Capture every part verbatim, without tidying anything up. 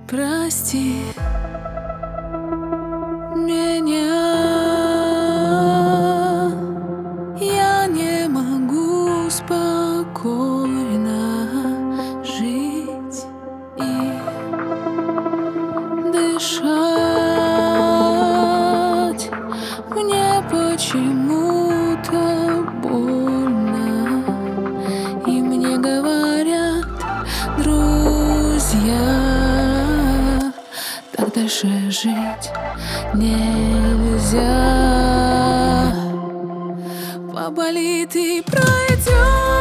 Прости меня, я не могу спокойно жить и дышать. Мне почему-то больно, и мне говорят друзья: так дальше жить нельзя. Поболит и пройдет,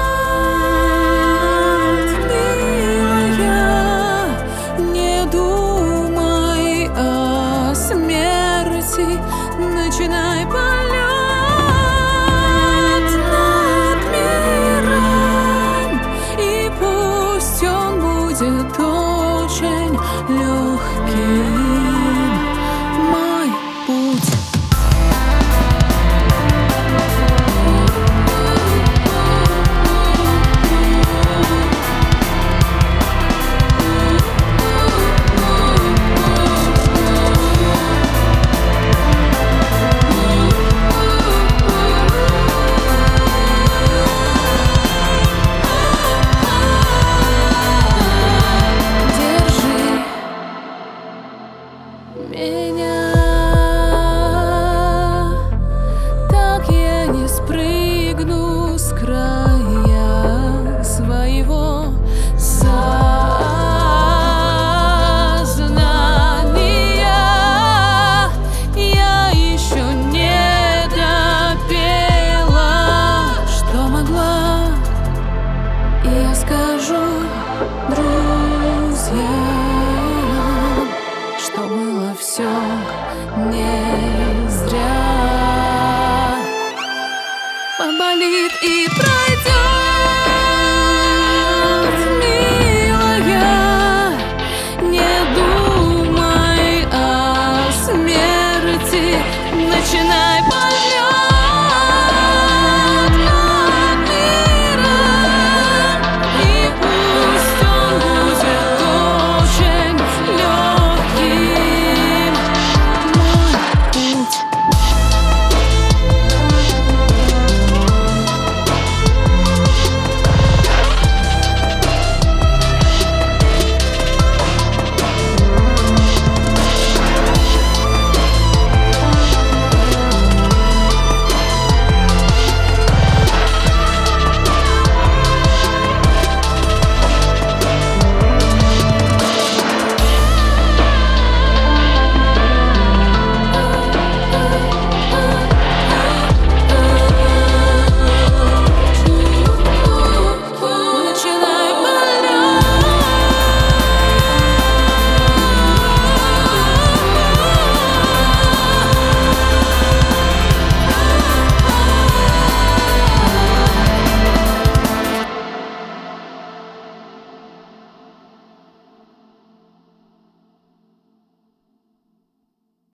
милая, не думай о смерти, начинай полет над миром, и пусть он будет очень легкий.